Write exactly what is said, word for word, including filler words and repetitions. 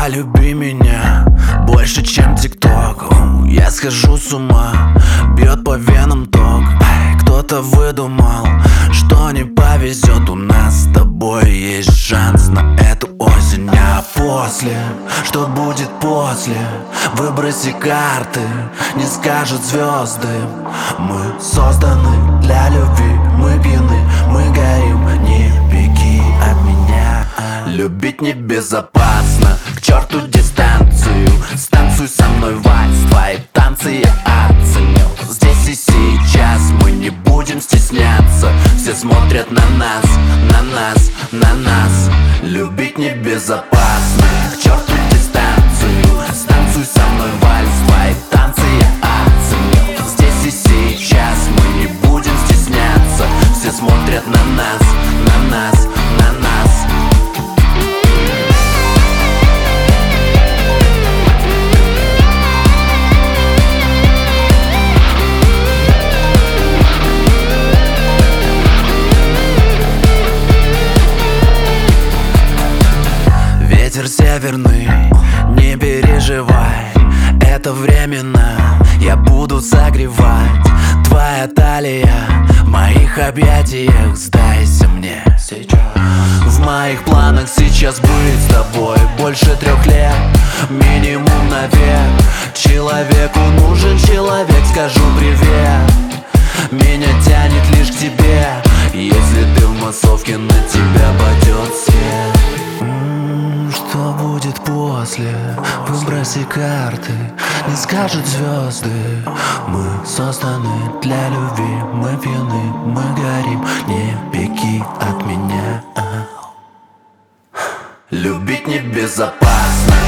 Полюби меня больше, чем тикток. Я схожу с ума, бьет по венам ток. Кто-то выдумал, что не повезет. У нас с тобой есть шанс на эту осень. А после, что будет после? Выброси карты, не скажут звезды. Мы созданы для любви, мы пьяны, мы горим. Не беги от меня. Любить небезопасно, к черту дистанцию. Станцуй со мной вальс, твои танцы я оценил. Здесь и сейчас мы не будем стесняться. Все смотрят на нас, на нас, на нас. Любить небезопасно, к черту дистанцию. Станцуй со мной вальс, твои танцы я оценил. Здесь и сейчас мы не будем стесняться. Все смотрят на нас, на нас, на нас. Ветер северный, не переживай, это временно. Я буду согревать твоя талия в моих объятиях. Сдайся мне сейчас. В моих планах сейчас быть с тобой больше трех лет, минимум на век. Человеку нужен человек, скажу привет. Меня тянет лишь к тебе. Если ты в массовке, на тебя падет свет. Что будет после? Выброси карты, не скажут звезды. Мы созданы для любви, мы пьяны, мы горим. Не беги от меня. Любить небезопасно.